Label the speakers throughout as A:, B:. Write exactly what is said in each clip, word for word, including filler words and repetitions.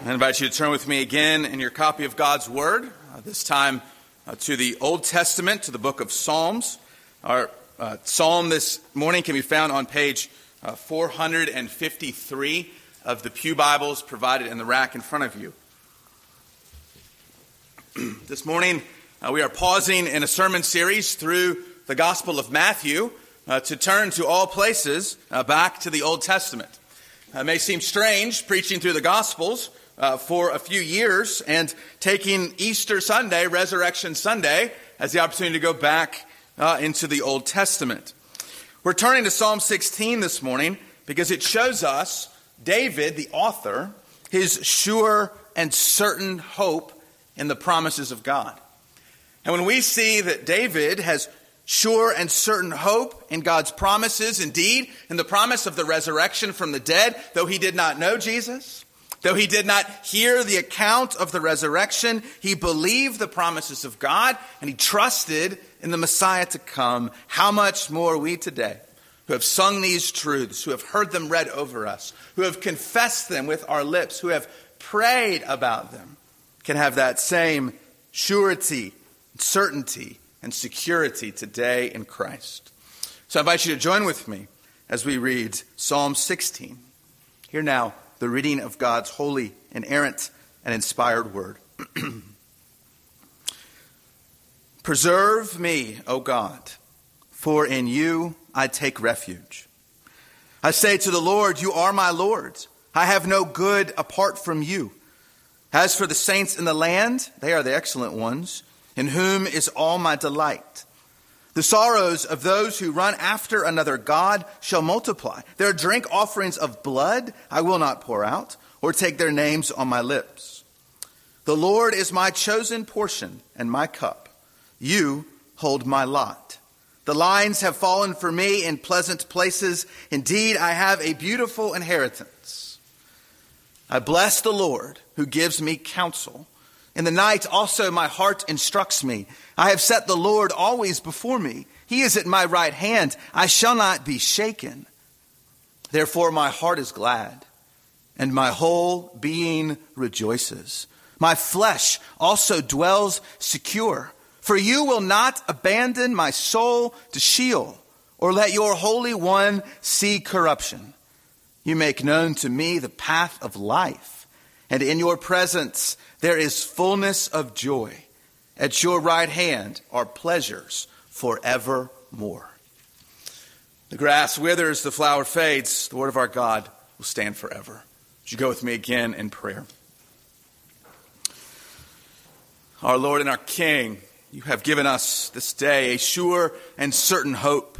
A: I invite you to turn with me again in your copy of God's Word, uh, this time uh, to the Old Testament, to the book of Psalms. Our uh, psalm this morning can be found on page uh, four hundred fifty-three of the Pew Bibles provided in the rack in front of you. This morning, uh, we are pausing in a sermon series through the Gospel of Matthew uh, to turn to all places uh, back to the Old Testament. Uh, it may seem strange preaching through the Gospels Uh, for a few years and taking Easter Sunday, Resurrection Sunday, as the opportunity to go back uh, into the Old Testament. We're turning to Psalm sixteen this morning because it shows us David, the author, his sure and certain hope in the promises of God. And when we see that David has sure and certain hope in God's promises, indeed, in the promise of the resurrection from the dead, though he did not know Jesus, though he did not hear the account of the resurrection, he believed the promises of God and he trusted in the Messiah to come. How much more we today, who have sung these truths, who have heard them read over us, who have confessed them with our lips, who have prayed about them, can have that same surety, certainty, and security today in Christ. So I invite you to join with me as we read Psalm sixteen. Hear now the reading of God's holy, inerrant, and inspired word. Preserve me, O God, for in you I take refuge. I say to the Lord, you are my Lord. I have no good apart from you. As for the saints in the land, they are the excellent ones, in whom is all my delight. The sorrows of those who run after another god shall multiply. Their drink offerings of blood I will not pour out, or take their names on my lips. The Lord is my chosen portion and my cup. You hold my lot. The lines have fallen for me in pleasant places. Indeed, I have a beautiful inheritance. I bless the Lord who gives me counsel. In the night also my heart instructs me. I have set the Lord always before me. He is at my right hand. I shall not be shaken. Therefore my heart is glad, and my whole being rejoices. My flesh also dwells secure. For you will not abandon my soul to Sheol, or let your Holy One see corruption. You make known to me the path of life, and in your presence there is fullness of joy. At your right hand are pleasures forevermore. The grass withers, the flower fades. The word of our God will stand forever. Would you go with me again in prayer? Our Lord and our King, you have given us this day a sure and certain hope.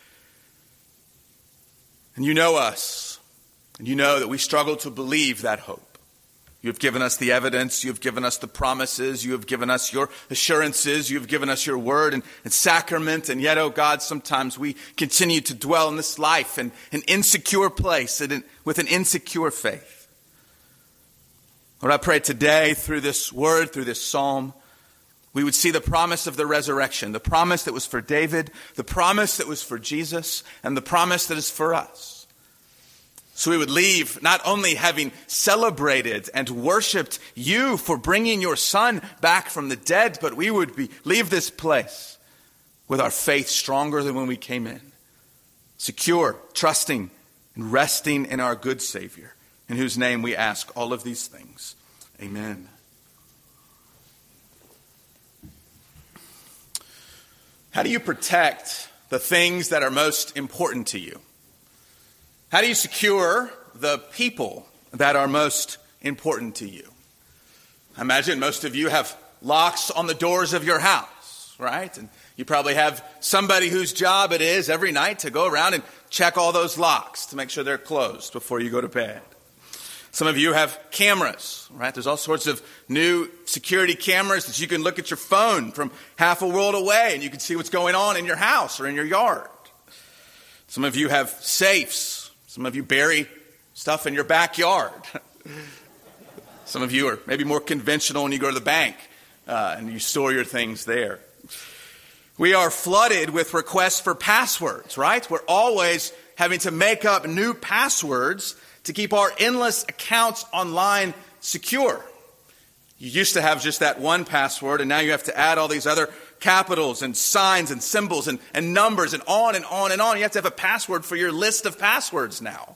A: And you know us, and you know that we struggle to believe that hope. You have given us the evidence, you have given us the promises, you have given us your assurances, you have given us your word and, and sacrament, and yet, oh God, sometimes we continue to dwell in this life in an insecure place and in, with an insecure faith. Lord, I pray today through this word, through this psalm, we would see the promise of the resurrection, the promise that was for David, the promise that was for Jesus, and the promise that is for us. So we would leave not only having celebrated and worshiped you for bringing your son back from the dead, but we would be leave this place with our faith stronger than when we came in. Secure, trusting, and resting in our good Savior, in whose name we ask all of these things. Amen. How do you protect the things that are most important to you? How do you secure the people that are most important to you? I imagine most of you have locks on the doors of your house, right? And you probably have somebody whose job it is every night to go around and check all those locks to make sure they're closed before you go to bed. Some of you have cameras, right? There's all sorts of new security cameras that you can look at your phone from half a world away and you can see what's going on in your house or in your yard. Some of you have safes. Some of you bury stuff in your backyard. Some of you are maybe more conventional and you go to the bank uh, and you store your things there. We are flooded with requests for passwords, right? We're always having to make up new passwords to keep our endless accounts online secure. You used to have just that one password, and now you have to add all these other capitals and signs and symbols and, and numbers and on and on and on. You have to have a password for your list of passwords now.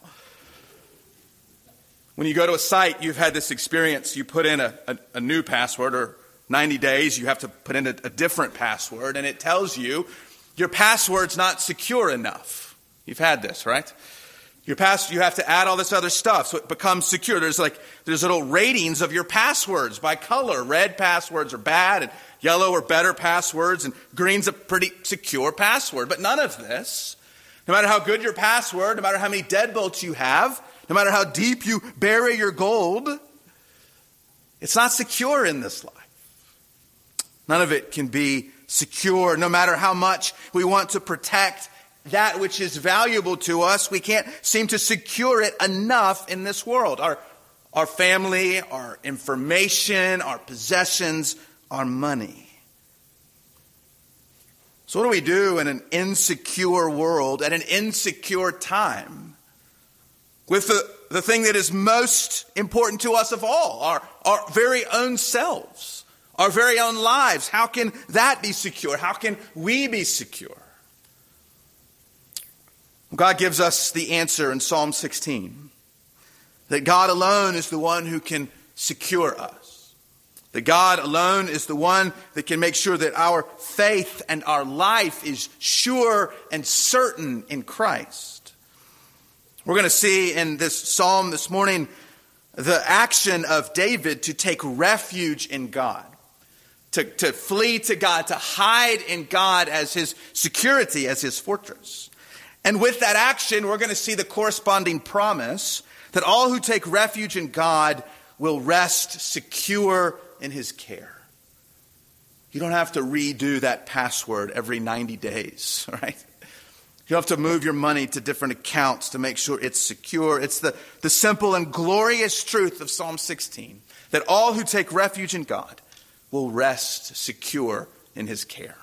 A: When you go to a site, you've had this experience. You put in a, a, a new password, or ninety days, you have to put in a, a different password, and it tells you your password's not secure enough. You've had this, right? Your pass, you have to add all this other stuff so it becomes secure. There's like there's little ratings of your passwords by color. Red passwords are bad, and yellow are better passwords, and green's a pretty secure password. But none of this, no matter how good your password, no matter how many deadbolts you have, no matter how deep you bury your gold, it's not secure in this life. None of it can be secure, no matter how much we want to protect that which is valuable to us. We can't seem to secure it enough in this world. Our, our family, our information, our possessions, our money. So what do we do in an insecure world, at an insecure time, with the, the thing that is most important to us of all, our, our very own selves, our very own lives? How can that be secure? How can we be secure? God gives us the answer in Psalm sixteen, that God alone is the one who can secure us. That God alone is the one that can make sure that our faith and our life is sure and certain in Christ. We're going to see in this psalm this morning the action of David to take refuge in God, to, to flee to God, to hide in God as his security, as his fortress. And with that action, we're going to see the corresponding promise that all who take refuge in God will rest secure in his care. You don't have to redo that password every ninety days, right? You don't have to move your money to different accounts to make sure it's secure. It's the, the simple and glorious truth of Psalm sixteen, that all who take refuge in God will rest secure in his care.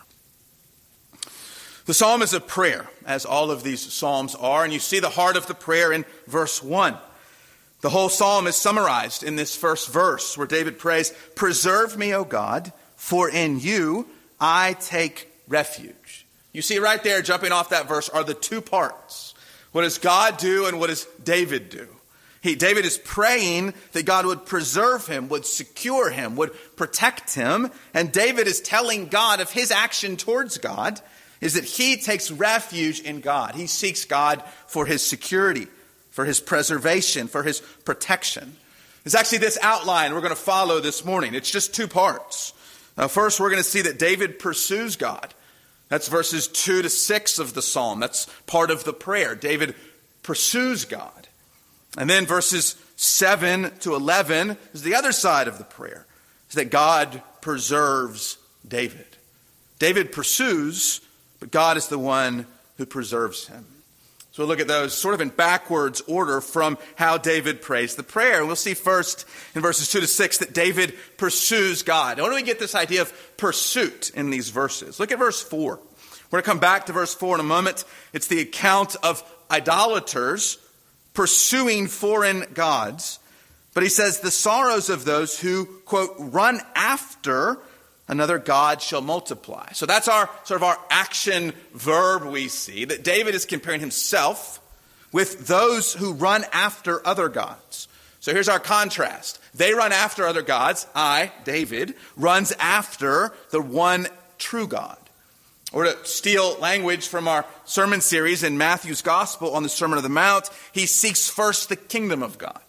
A: The psalm is a prayer, as all of these psalms are, and you see the heart of the prayer in verse one. The whole psalm is summarized in this first verse, where David prays, "Preserve me, O God, for in you I take refuge." You see right there, jumping off that verse, are the two parts. What does God do and what does David do? He, David is praying that God would preserve him, would secure him, would protect him. And David is telling God of his action towards God is that he takes refuge in God. He seeks God for his security, for his preservation, for his protection. It's actually this outline we're going to follow this morning. It's just two parts. Uh, first, we're going to see that David pursues God. That's verses two to six of the psalm. That's part of the prayer. David pursues God. And then verses seven to eleven is the other side of the prayer. Is that God preserves David. David pursues, but God is the one who preserves him. So we'll look at those sort of in backwards order from how David prays the prayer. And we'll see first in verses two to six that David pursues God. Now, where do we get this idea of pursuit in these verses? Look at verse four. We're going to come back to verse four in a moment. It's the account of idolaters pursuing foreign gods. But he says, the sorrows of those who, quote, run after another God shall multiply. So that's our sort of our action verb we see, that David is comparing himself with those who run after other gods. So here's our contrast. They run after other gods. I, David, runs after the one true God. Or to steal language from our sermon series in Matthew's Gospel on the Sermon on the Mount, he seeks first the kingdom of God.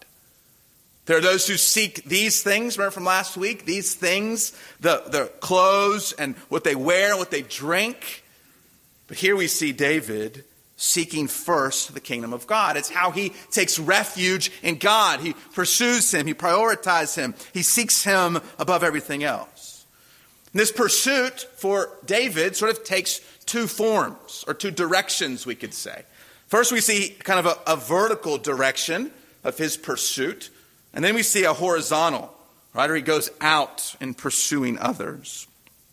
A: There are those who seek these things, remember from last week, these things, the, the clothes and what they wear, what they drink. But here we see David seeking first the kingdom of God. It's how he takes refuge in God. He pursues him, he prioritizes him, he seeks him above everything else. And this pursuit for David sort of takes two forms, or two directions, we could say. First, we see kind of a, a vertical direction of his pursuit. And then we see a horizontal, right? Or he goes out in pursuing others.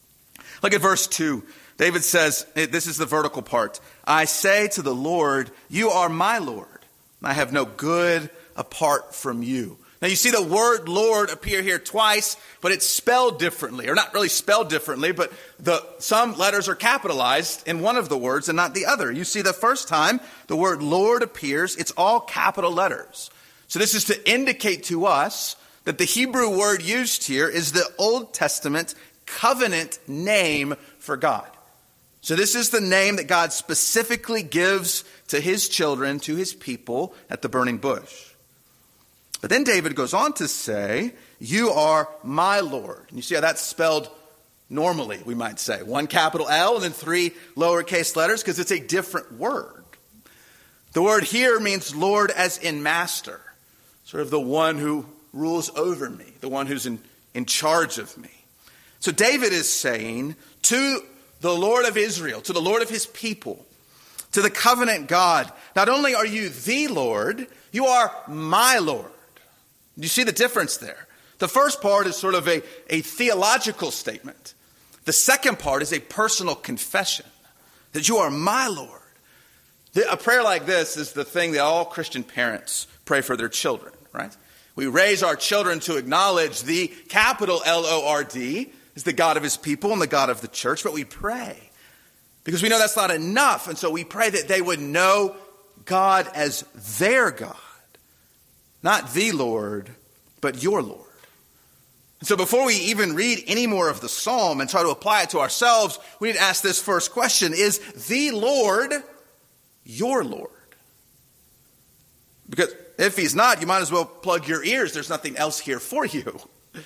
A: Look at verse two. David says, this is the vertical part. I say to the Lord, you are my Lord. I have no good apart from you. Now you see the word Lord appear here twice, but it's spelled differently, or not really spelled differently, but the some letters are capitalized in one of the words and not the other. You see the first time the word Lord appears, it's all capital letters. So this is to indicate to us that the Hebrew word used here is the Old Testament covenant name for God. So this is the name that God specifically gives to his children, to his people at the burning bush. But then David goes on to say, you are my Lord. And you see how that's spelled normally, we might say. One capital L and then three lowercase letters because it's a different word. The word here means Lord as in master, sort of the one who rules over me, the one who's in, in charge of me. So David is saying to the Lord of Israel, to the Lord of his people, to the covenant God, not only are you the Lord, you are my Lord. Do you see the difference there? The first part is sort of a, a theological statement. The second part is a personal confession that you are my Lord. The, a prayer like this is the thing that all Christian parents pray for their children, right? We raise our children to acknowledge the capital L O R D is the God of his people and the God of the church, but we pray because we know that's not enough. And so we pray that they would know God as their God. Not the Lord, but your Lord. And so before we even read any more of the psalm and try to apply it to ourselves, we need to ask this first question. Is the Lord your Lord? Because if he's not, you might as well plug your ears. There's nothing else here for you.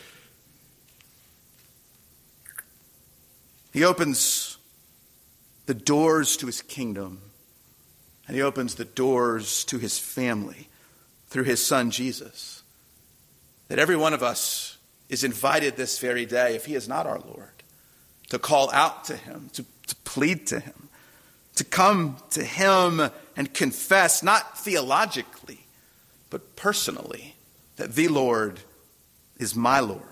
A: He opens the doors to his kingdom, and he opens the doors to his family through his son, Jesus, that every one of us is invited this very day, if he is not our Lord, to call out to him, to, to plead to him, to come to him and confess, not theologically, but personally, that the Lord is my Lord.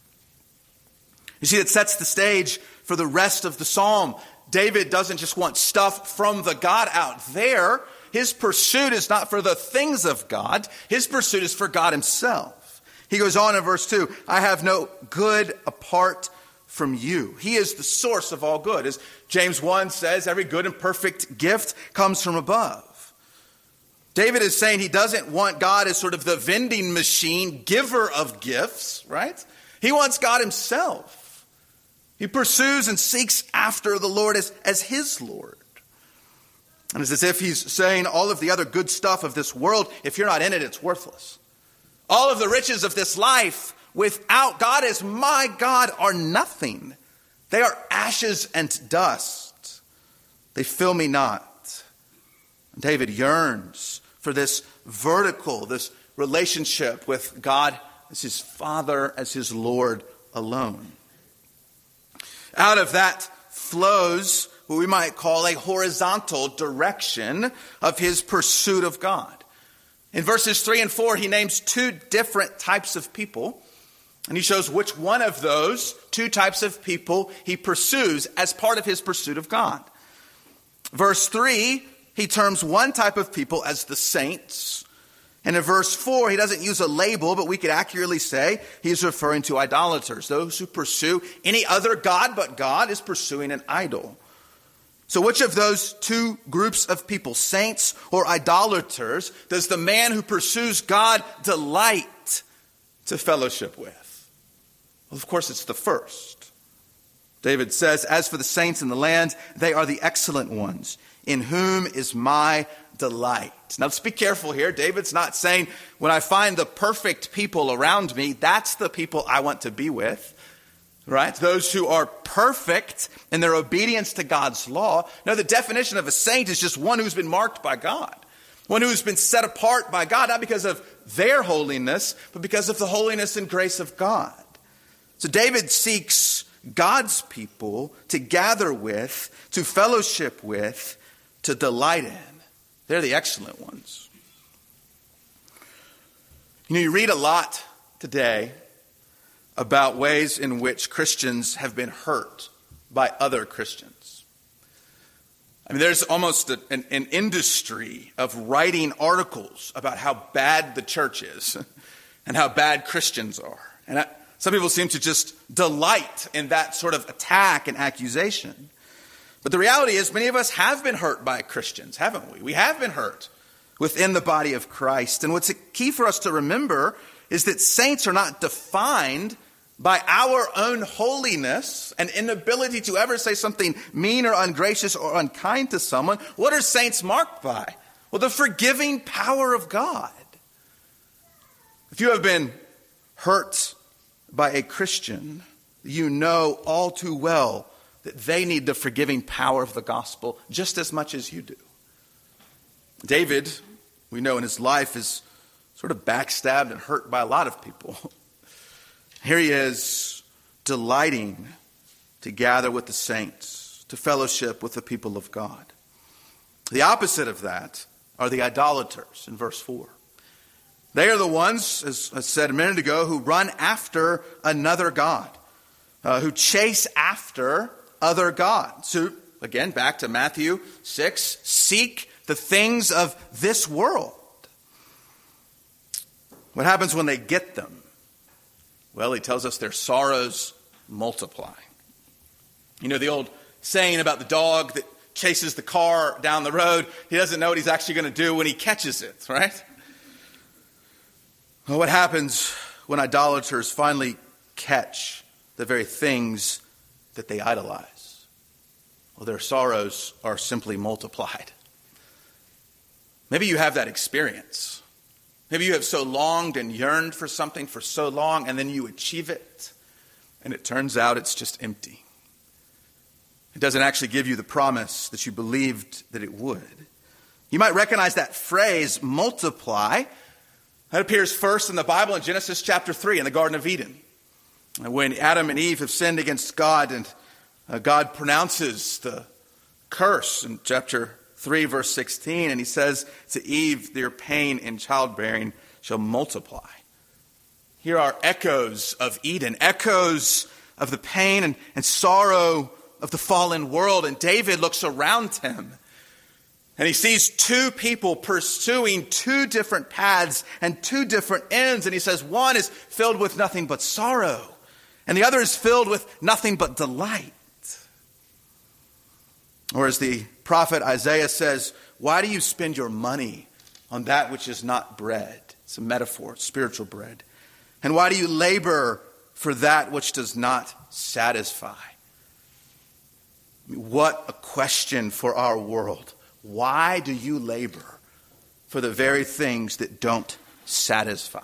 A: You see, it sets the stage for the rest of the psalm. David doesn't just want stuff from the God out there. His pursuit is not for the things of God. His pursuit is for God himself. He goes on in verse two, I have no good apart from you. He is the source of all good. As James one says, every good and perfect gift comes from above. David is saying he doesn't want God as sort of the vending machine giver of gifts, right? He wants God himself. He pursues and seeks after the Lord as, as his Lord. And it's as if he's saying all of the other good stuff of this world, if you're not in it, it's worthless. All of the riches of this life without God as my God are nothing. They are ashes and dust. They fill me not. And David yearns for this vertical, this relationship with God as his Father, as his Lord alone. Out of that flows what we might call a horizontal direction of his pursuit of God. In verses three and four, he names two different types of people, and he shows which one of those two types of people he pursues as part of his pursuit of God. Verse three, he terms one type of people as the saints. And in verse four, he doesn't use a label, but we could accurately say he's referring to idolaters. Those who pursue any other God but God is pursuing an idol. So which of those two groups of people, saints or idolaters, does the man who pursues God delight to fellowship with? Well, of course, it's the first. David says, as for the saints in the land, they are the excellent ones, in whom is my delight. Now, let's be careful here. David's not saying, when I find the perfect people around me, that's the people I want to be with. Right? Those who are perfect in their obedience to God's law. No, the definition of a saint is just one who's been marked by God. One who's been set apart by God, not because of their holiness, but because of the holiness and grace of God. So David seeks God's people to gather with, to fellowship with, to delight in. They're the excellent ones. You know, you read a lot today about ways in which Christians have been hurt by other Christians. I mean, there's almost a, an, an industry of writing articles about how bad the church is and how bad Christians are. And I, some people seem to just delight in that sort of attack and accusation. But the reality is many of us have been hurt by Christians, haven't we? We have been hurt within the body of Christ. And what's key for us to remember is that saints are not defined by our own holiness and inability to ever say something mean or ungracious or unkind to someone. What are saints marked by? Well, the forgiving power of God. If you have been hurt by a Christian, you know all too well that they need the forgiving power of the gospel just as much as you do. David, we know in his life, is sort of backstabbed and hurt by a lot of people. Here he is, delighting to gather with the saints, to fellowship with the people of God. The opposite of that are the idolaters in verse four. They are the ones, as I said a minute ago, who run after another god, uh, who chase after other gods. So, again, back to Matthew six, seek the things of this world. What happens when they get them? Well, he tells us their sorrows multiply. You know the old saying about the dog that chases the car down the road? He doesn't know what he's actually going to do when he catches it, right? Well, what happens when idolaters finally catch the very things that they idolize? Well, their sorrows are simply multiplied. Maybe you have that experience. Maybe you have so longed and yearned for something for so long, and then you achieve it, and it turns out it's just empty. It doesn't actually give you the promise that you believed that it would. You might recognize that phrase, multiply. That appears first in the Bible in Genesis chapter three in the Garden of Eden. When Adam and Eve have sinned against God, and uh, God pronounces the curse in chapter three, verse sixteen, and he says to Eve, "Their pain in childbearing shall multiply." Here are echoes of Eden, echoes of the pain and, and sorrow of the fallen world. And David looks around him, and he sees two people pursuing two different paths and two different ends. And he says, one is filled with nothing but sorrow, and the other is filled with nothing but delight. Or as the prophet Isaiah says, why do you spend your money on that which is not bread? It's a metaphor, spiritual bread. And why do you labor for that which does not satisfy? I mean, what a question for our world. Why do you labor for the very things that don't satisfy?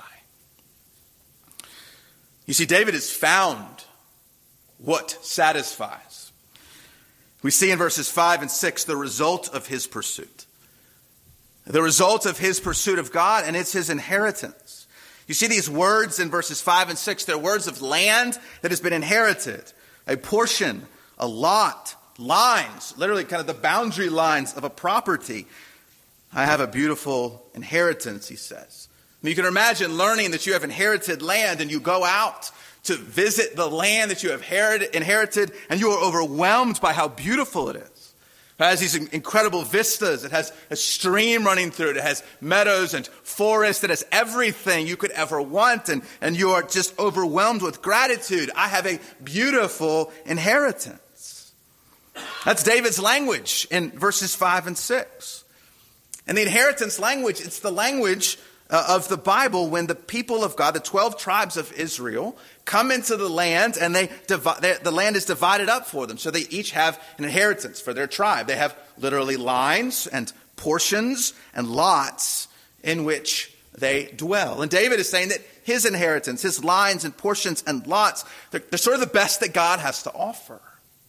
A: You see, David has found what satisfies. We see in verses five and six the result of his pursuit. The result of his pursuit of God, and it's his inheritance. You see these words in verses five and six. They're words of land that has been inherited. A portion, a lot, lines, literally kind of the boundary lines of a property. I have a beautiful inheritance, he says. I mean, you can imagine learning that you have inherited land, and you go out to visit the land that you have inherited, and you are overwhelmed by how beautiful it is. It has these incredible vistas. It has a stream running through it. It has meadows and forests. It has everything you could ever want, and, and you are just overwhelmed with gratitude. I have a beautiful inheritance. That's David's language in verses five and six. And the inheritance language, it's the language Uh, of the Bible when the people of God, the twelve tribes of Israel, come into the land, and they divide, they, the land is divided up for them. So they each have an inheritance for their tribe. They have literally lines and portions and lots in which they dwell. And David is saying that his inheritance, his lines and portions and lots, they're, they're sort of the best that God has to offer.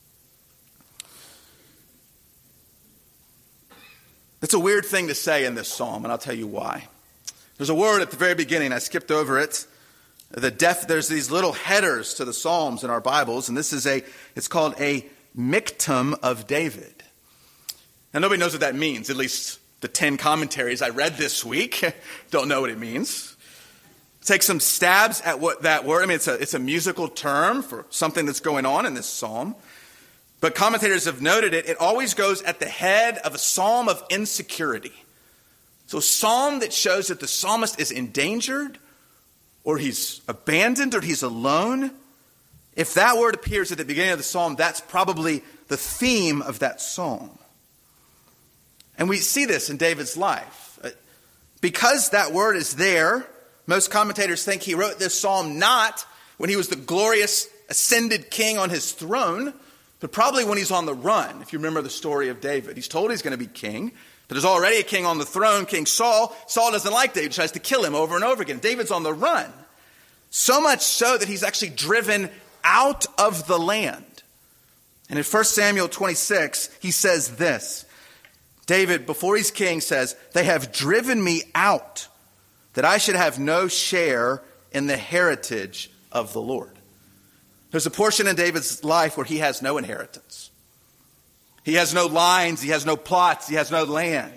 A: It's a weird thing to say in this psalm, and I'll tell you why. There's a word at the very beginning. I skipped over it. The def, there's these little headers to the Psalms in our Bibles, and this is a, it's called a Miktam of David. Now, nobody knows what that means, at least the ten commentaries I read this week don't know what it means. Take some stabs at what that word, I mean, it's a, it's a musical term for something that's going on in this psalm. But commentators have noted it, it always goes at the head of a psalm of insecurity. So a psalm that shows that the psalmist is endangered, or he's abandoned, or he's alone. If that word appears at the beginning of the psalm, that's probably the theme of that psalm. And we see this in David's life. Because that word is there, most commentators think he wrote this psalm not when he was the glorious ascended king on his throne, but probably when he's on the run. If you remember the story of David, he's told he's going to be king, but there's already a king on the throne, King Saul. Saul doesn't like David, tries to kill him over and over again. David's on the run. So much so that he's actually driven out of the land. And in First Samuel twenty-six, he says this. David, before he's king, says, "They have driven me out, that I should have no share in the heritage of the Lord." There's a portion in David's life where he has no inheritance. He has no lines, he has no plots, he has no land.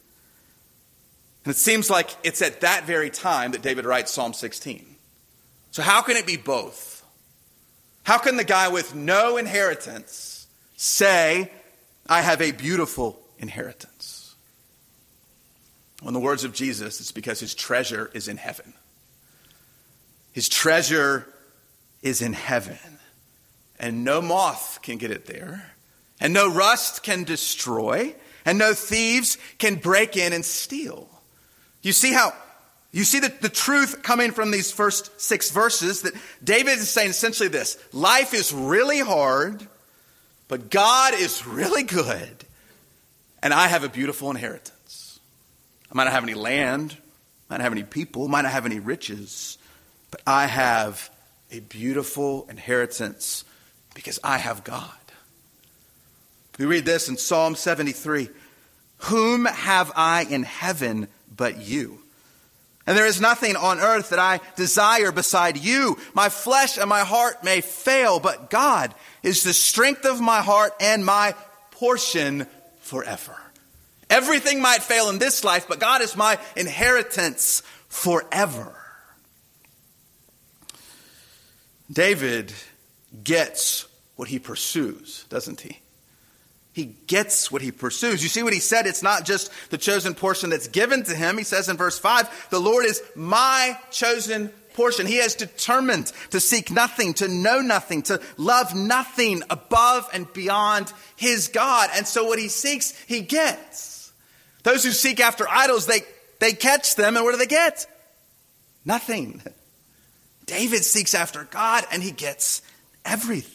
A: And it seems like it's at that very time that David writes Psalm sixteen. So how can it be both? How can the guy with no inheritance say, "I have a beautiful inheritance"? Well, in the words of Jesus, it's because his treasure is in heaven. His treasure is in heaven. And no moth can get it there. And no rust can destroy. And no thieves can break in and steal. You see how, you see the, the truth coming from these first six verses, that David is saying essentially this: life is really hard, but God is really good. And I have a beautiful inheritance. I might not have any land, might not have any people, might not have any riches, but I have a beautiful inheritance because I have God. We read this in Psalm seventy-three. "Whom have I in heaven but you? And there is nothing on earth that I desire beside you. My flesh and my heart may fail, but God is the strength of my heart and my portion forever." Everything might fail in this life, but God is my inheritance forever. David gets what he pursues, doesn't he? He gets what he pursues. You see what he said? It's not just the chosen portion that's given to him. He says in verse five, "The Lord is my chosen portion." He has determined to seek nothing, to know nothing, to love nothing above and beyond his God. And so what he seeks, he gets. Those who seek after idols, they, they catch them. And what do they get? Nothing. David seeks after God and he gets everything.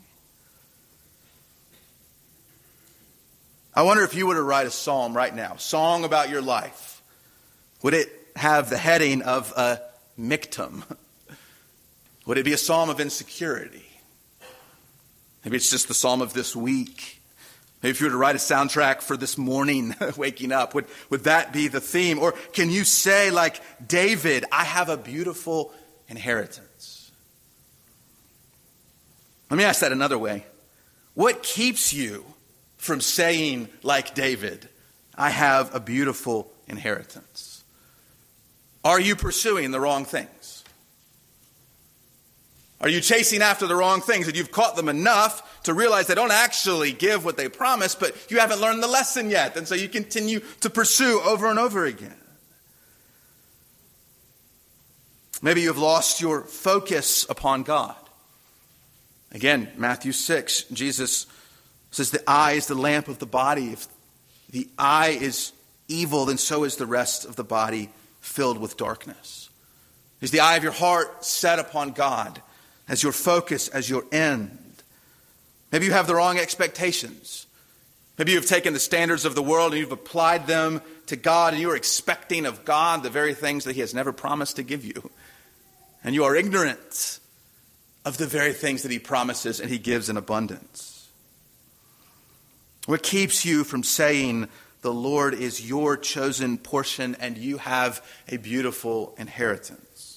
A: I wonder if you were to write a psalm right now, song about your life, would it have the heading of a miktam? Would it be a psalm of insecurity? Maybe it's just the psalm of this week. Maybe if you were to write a soundtrack for this morning, waking up, would, would that be the theme? Or can you say, like David, "I have a beautiful inheritance"? Let me ask that another way. What keeps you from saying, like David, "I have a beautiful inheritance"? Are you pursuing the wrong things? Are you chasing after the wrong things and you've caught them enough to realize they don't actually give what they promise, but you haven't learned the lesson yet, and so you continue to pursue over and over again? Maybe you've lost your focus upon God. Again, Matthew six, Jesus says the eye is the lamp of the body. If the eye is evil, then so is the rest of the body filled with darkness. Is the eye of your heart set upon God as your focus, as your end? Maybe you have the wrong expectations. Maybe you've taken the standards of the world and you've applied them to God, and you are expecting of God the very things that he has never promised to give you. And you are ignorant of the very things that he promises and he gives in abundance. What keeps you from saying, "The Lord is your chosen portion and you have a beautiful inheritance"?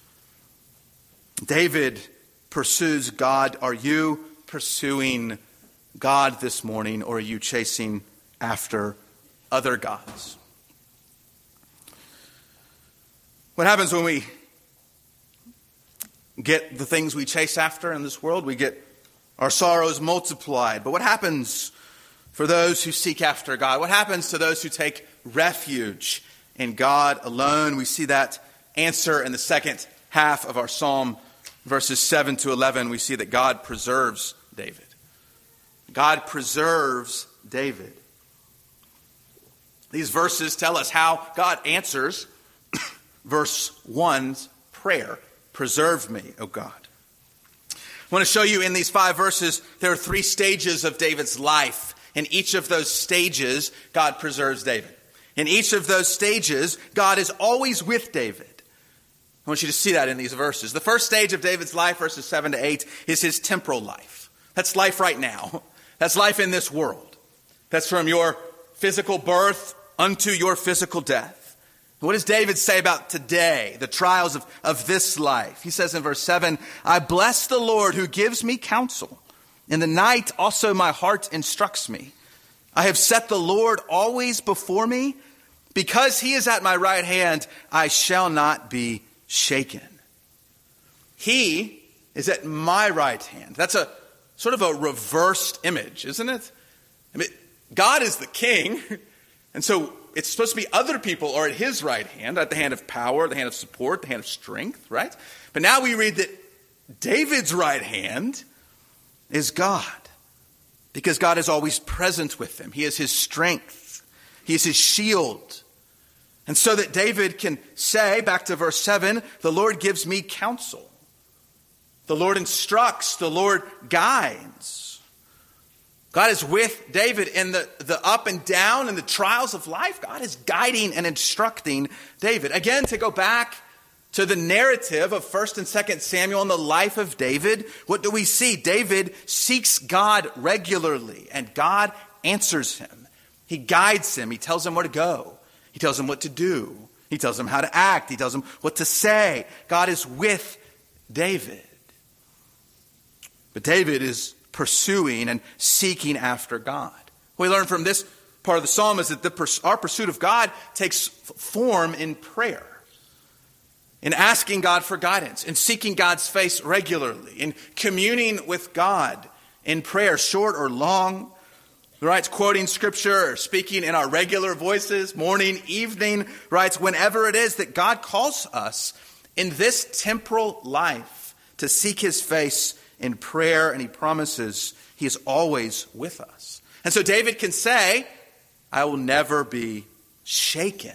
A: David pursues God. Are you pursuing God this morning, or are you chasing after other gods? What happens when we get the things we chase after in this world? We get our sorrows multiplied. But what happens for those who seek after God? What happens to those who take refuge in God alone? We see that answer in the second half of our psalm, verses seven to eleven. We see that God preserves David. God preserves David. These verses tell us how God answers verse one's prayer. Preserve me, O God. I want to show you in these five verses, there are three stages of David's life. In each of those stages, God preserves David. In each of those stages, God is always with David. I want you to see that in these verses. The first stage of David's life, verses seven to eight, is his temporal life. That's life right now. That's life in this world. That's from your physical birth unto your physical death. What does David say about today, the trials of, of this life? He says in verse seven, I bless the Lord who gives me counsel. In the night also my heart instructs me. I have set the Lord always before me. Because he is at my right hand, I shall not be shaken. He is at my right hand. That's a sort of a reversed image, isn't it? I mean, God is the king, and so it's supposed to be other people are at his right hand, at the hand of power, the hand of support, the hand of strength, right? But now we read that David's right hand is God, because God is always present with him. He is his strength. He is his shield. And so that David can say, back to verse seven, the Lord gives me counsel. The Lord instructs, the Lord guides. God is with David in the, the up and down and the trials of life. God is guiding and instructing David. Again, to go back to the narrative of First and Second Samuel and the life of David, what do we see? David seeks God regularly, and God answers him. He guides him. He tells him where to go. He tells him what to do. He tells him how to act. He tells him what to say. God is with David. But David is pursuing and seeking after God. What we learn from this part of the psalm is that the, our pursuit of God takes form in prayer, in asking God for guidance, in seeking God's face regularly, in communing with God in prayer, short or long, right? Quoting scripture or speaking in our regular voices, morning, evening, right? Whenever it is that God calls us in this temporal life to seek his face in prayer, and he promises he is always with us. And so David can say, I will never be shaken,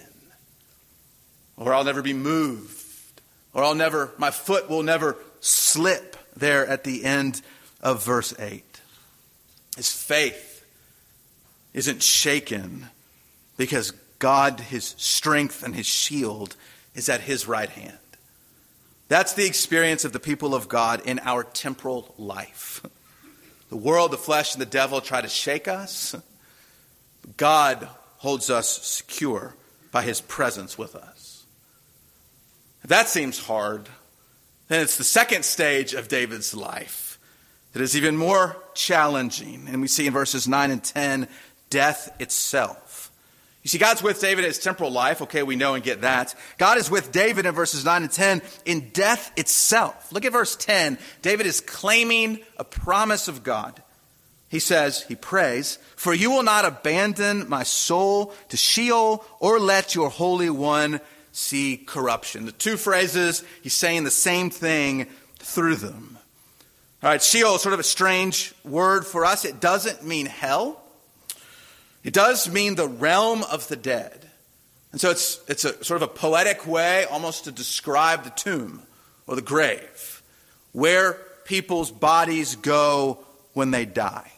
A: or I'll never be moved, or I'll never, my foot will never slip there at the end of verse eight. His faith isn't shaken because God, his strength and his shield, is at his right hand. That's the experience of the people of God in our temporal life. The world, the flesh, and the devil try to shake us. God holds us secure by his presence with us. If that seems hard, then it's the second stage of David's life that is even more challenging. And we see in verses nine and ten, death itself. You see, God's with David in his temporal life. Okay, we know and get that. God is with David in verses nine and ten in death itself. Look at verse ten. David is claiming a promise of God. He says, he prays, for you will not abandon my soul to Sheol or let your Holy One see corruption. The two phrases, he's saying the same thing through them. All right, Sheol is sort of a strange word for us. It doesn't mean hell. It does mean the realm of the dead. And so it's it's a sort of a poetic way almost to describe the tomb or the grave, where people's bodies go when they die.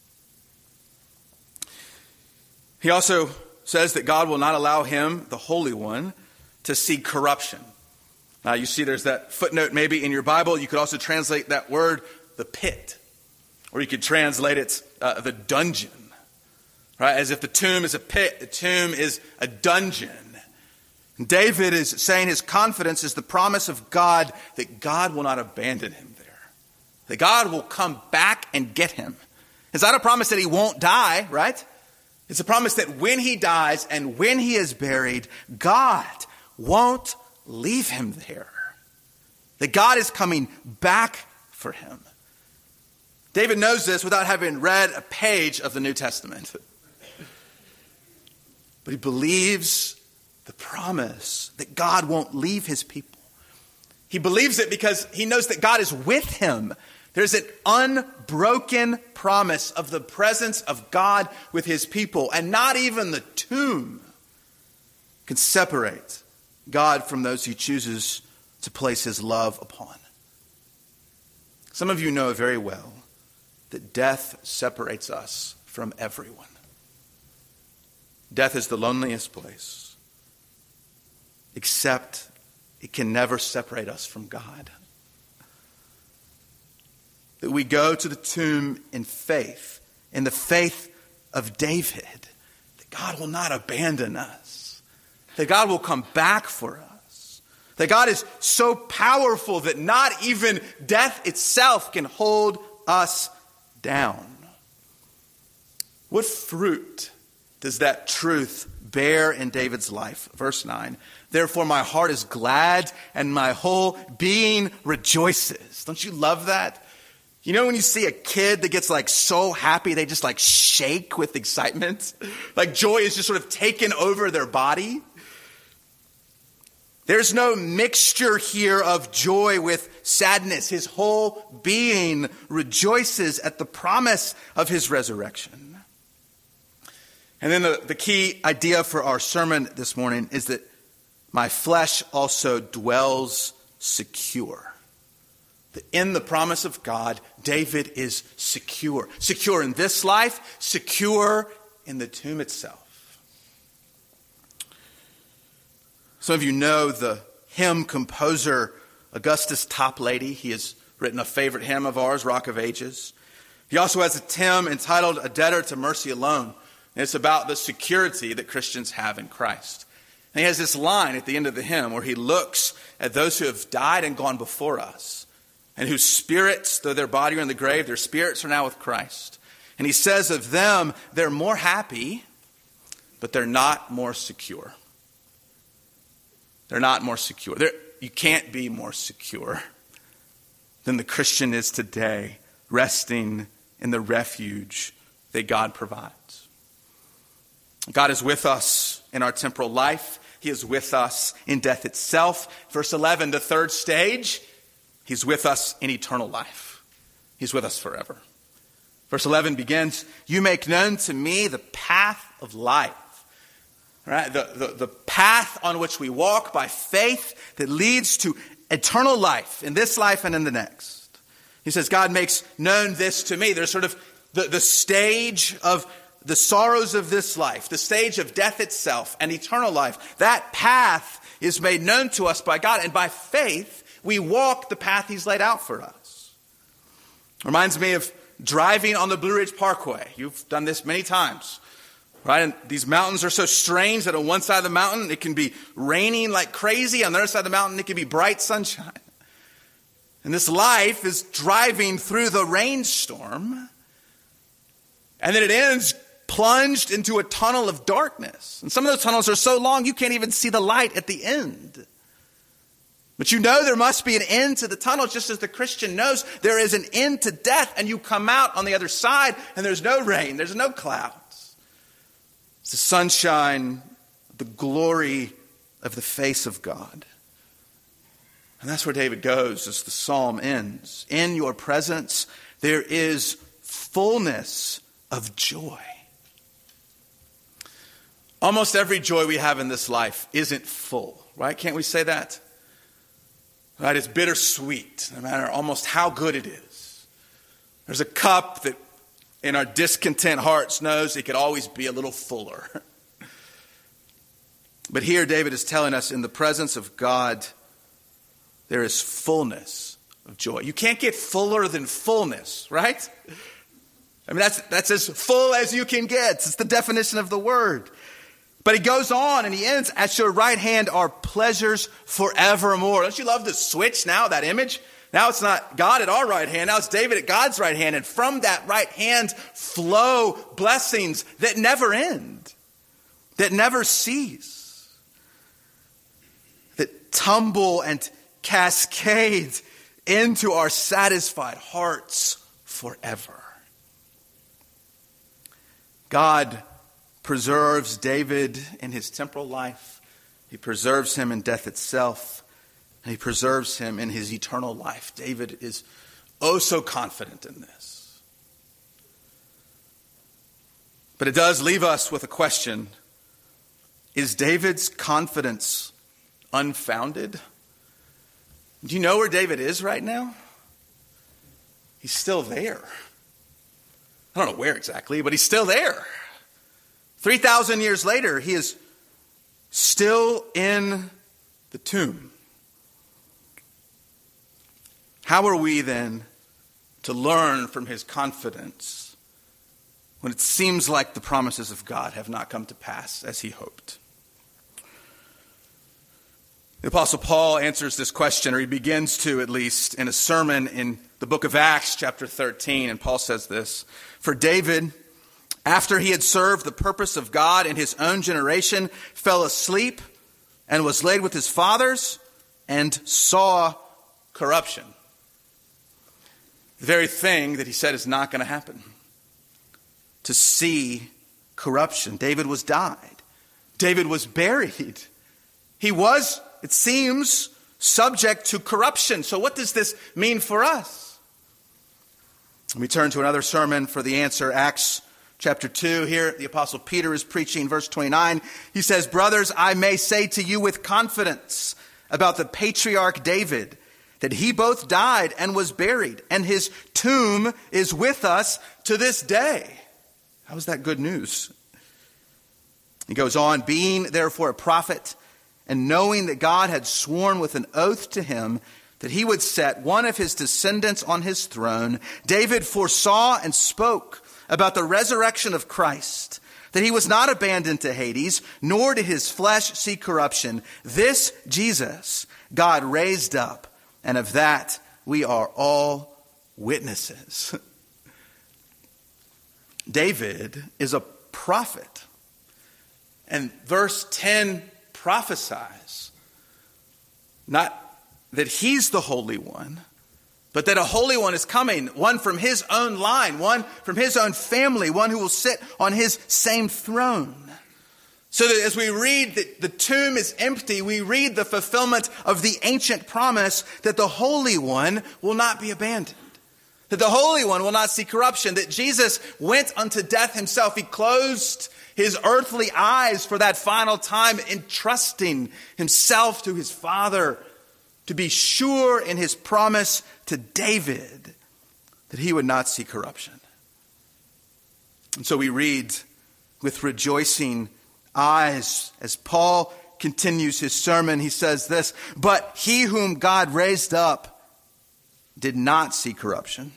A: He also says that God will not allow him, the Holy One, to see corruption. Now you see there's that footnote maybe in your Bible. You could also translate that word, the pit. Or you could translate it, uh, the dungeon. Right? As if the tomb is a pit, the tomb is a dungeon. And David is saying his confidence is the promise of God that God will not abandon him there. That God will come back and get him. It's not a promise that he won't die, right? It's a promise that when he dies and when he is buried, God won't leave him there. That God is coming back for him. David knows this without having read a page of the New Testament. But he believes the promise that God won't leave his people. He believes it because he knows that God is with him. There's an unbroken promise of the presence of God with his people. And not even the tomb can separate God from those he chooses to place his love upon. Some of you know very well that death separates us from everyone. Death is the loneliest place, except it can never separate us from God. That we go to the tomb in faith, in the faith of David, that God will not abandon us, that God will come back for us, that God is so powerful that not even death itself can hold us down. What fruit does that truth bear in David's life? Verse nine, therefore my heart is glad and my whole being rejoices. Don't you love that? You know when you see a kid that gets like so happy, they just like shake with excitement? Like joy is just sort of taken over their body. There's no mixture here of joy with sadness. His whole being rejoices at the promise of his resurrection. And then the, the key idea for our sermon this morning is that my flesh also dwells secure. That in the promise of God, David is secure. Secure in this life, secure in the tomb itself. Some of you know the hymn composer Augustus Toplady. He has written a favorite hymn of ours, Rock of Ages. He also has a hymn entitled A Debtor to Mercy Alone. And it's about the security that Christians have in Christ. And he has this line at the end of the hymn where he looks at those who have died and gone before us, and whose spirits, though their body are in the grave, their spirits are now with Christ. And he says of them, they're more happy, but they're not more secure. They're not more secure. They're, you can't be more secure than the Christian is today, resting in the refuge that God provides. God is with us in our temporal life. He is with us in death itself. Verse eleven, the third stage, he's with us in eternal life. He's with us forever. Verse eleven begins, you make known to me the path of life. Right? The, the, the path on which we walk by faith that leads to eternal life in this life and in the next. He says, God makes known this to me. There's sort of the, the stage of the sorrows of this life, the stage of death itself and eternal life. That path is made known to us by God. And by faith, we walk the path he's laid out for us. Reminds me of driving on the Blue Ridge Parkway. You've done this many times. Right? And these mountains are so strange that on one side of the mountain, it can be raining like crazy. On the other side of the mountain, it can be bright sunshine. And this life is driving through the rainstorm. And then it ends plunged into a tunnel of darkness. And some of those tunnels are so long, you can't even see the light at the end. But you know there must be an end to the tunnel, just as the Christian knows there is an end to death. And you come out on the other side, and there's no rain, there's no clouds. It's the sunshine, the glory of the face of God. And that's where David goes as the psalm ends. In your presence, there is fullness of joy. Almost every joy we have in this life isn't full, right? Can't we say that? Right? It's bittersweet, no matter almost how good it is. There's a cup that in our discontent hearts knows it could always be a little fuller. But here David is telling us in the presence of God, there is fullness of joy. You can't get fuller than fullness, right? I mean, that's, that's as full as you can get. It's the definition of the word. But he goes on and he ends, at your right hand are pleasures forevermore. Don't you love the switch now, that image? Now it's not God at our right hand. Now it's David at God's right hand. And from that right hand flow blessings that never end, that never cease, that tumble and cascade into our satisfied hearts forever. God preserves David in his temporal life. He preserves him in death itself. And he preserves him in his eternal life. David is oh so confident in this. But it does leave us with a question. Is David's confidence unfounded? Do you know where David is right now? He's still there. I don't know where exactly, but he's still there. three thousand years later, he is still in the tomb. How are we then to learn from his confidence when it seems like the promises of God have not come to pass as he hoped? The Apostle Paul answers this question, or he begins to at least, in a sermon in the book of Acts, chapter thirteen. And Paul says this, "For David, after he had served the purpose of God in his own generation, fell asleep and was laid with his fathers and saw corruption." The very thing that he said is not going to happen. To see corruption. David was died. David was buried. He was, it seems, subject to corruption. So what does this mean for us? We turn to another sermon for the answer. Acts chapter two. Here the Apostle Peter is preaching, verse twenty-nine. He says, "Brothers, I may say to you with confidence about the patriarch David, that he both died and was buried, and his tomb is with us to this day." How is that good news? He goes on, "Being therefore a prophet, and knowing that God had sworn with an oath to him that he would set one of his descendants on his throne, David foresaw and spoke about the resurrection of Christ, that he was not abandoned to Hades, nor did his flesh see corruption. This Jesus God raised up, and of that we are all witnesses." David is a prophet. And verse ten prophesies not that he's the Holy One, but that a Holy One is coming, one from his own line, one from his own family, one who will sit on his same throne. So that as we read that the tomb is empty, we read the fulfillment of the ancient promise that the Holy One will not be abandoned. That the Holy One will not see corruption. That Jesus went unto death himself. He closed his earthly eyes for that final time, entrusting himself to his Father to be sure in his promise to David that he would not see corruption. And so we read with rejoicing eyes as Paul continues his sermon. He says this, "But he whom God raised up did not see corruption.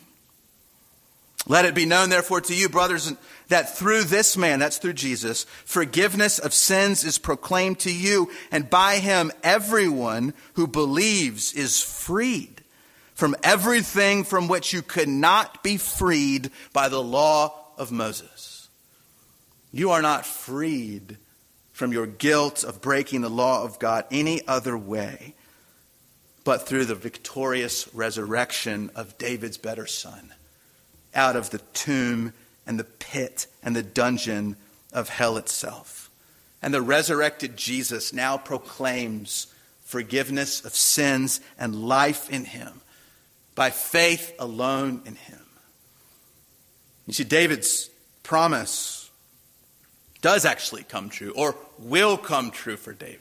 A: Let it be known, therefore, to you, brothers, that through this man," that's through Jesus, "forgiveness of sins is proclaimed to you, and by him everyone who believes is freed from everything from which you could not be freed by the law of Moses." You are not freed from your guilt of breaking the law of God any other way but through the victorious resurrection of David's better son out of the tomb and the pit and the dungeon of hell itself. And the resurrected Jesus now proclaims forgiveness of sins and life in him by faith alone in him. You see, David's promise does actually come true, or will come true for David,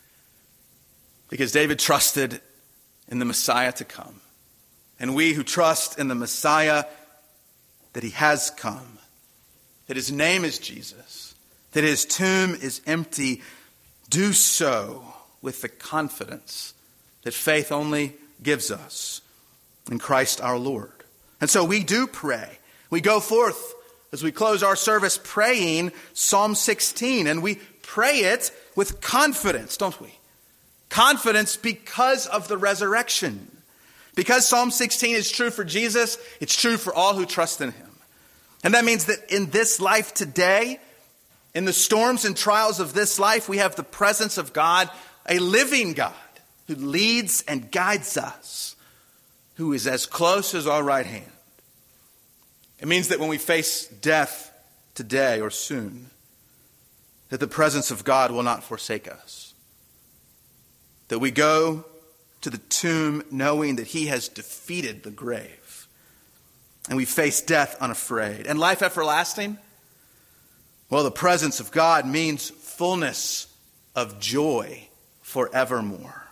A: because David trusted in the Messiah to come. And we who trust in the Messiah that he has come, that his name is Jesus, that his tomb is empty, do so with the confidence that faith only gives us in Christ our Lord. And so we do pray. We go forth as we close our service praying Psalm sixteen, and we pray it with confidence, don't we? Confidence because of the resurrection. Because Psalm sixteen is true for Jesus, it's true for all who trust in him. And that means that in this life today, in the storms and trials of this life, we have the presence of God, a living God who leads and guides us, who is as close as our right hand. It means that when we face death today or soon, that the presence of God will not forsake us. That we go to the tomb knowing that he has defeated the grave. And we face death unafraid. And life everlasting? Well, the presence of God means fullness of joy forevermore.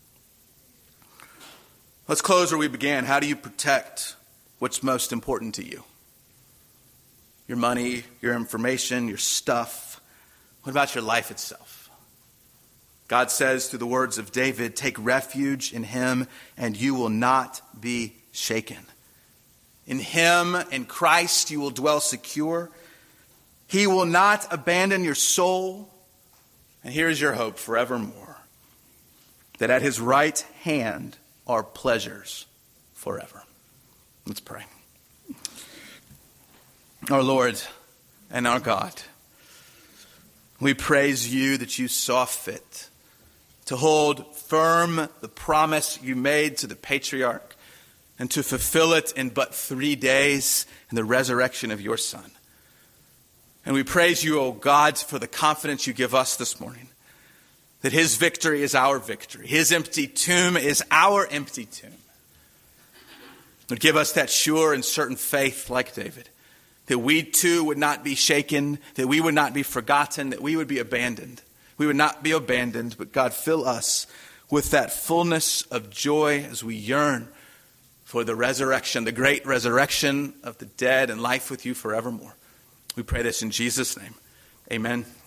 A: Let's close where we began. How do you protect what's most important to you? Your money, your information, your stuff. What about your life itself? God says through the words of David, take refuge in him and you will not be shaken. In him, in Christ, you will dwell secure. He will not abandon your soul. And here is your hope forevermore. That at his right hand are pleasures forever. Let's pray. Our Lord and our God, we praise you that you saw fit to hold firm the promise you made to the patriarch and to fulfill it in but three days in the resurrection of your Son. And we praise you, O God, for the confidence you give us this morning, that his victory is our victory. His empty tomb is our empty tomb. Lord, give us that sure and certain faith like David, that we too would not be shaken, that we would not be forgotten, that we would be abandoned. We would not be abandoned, but God, fill us with that fullness of joy as we yearn for the resurrection, the great resurrection of the dead and life with you forevermore. We pray this in Jesus' name. Amen.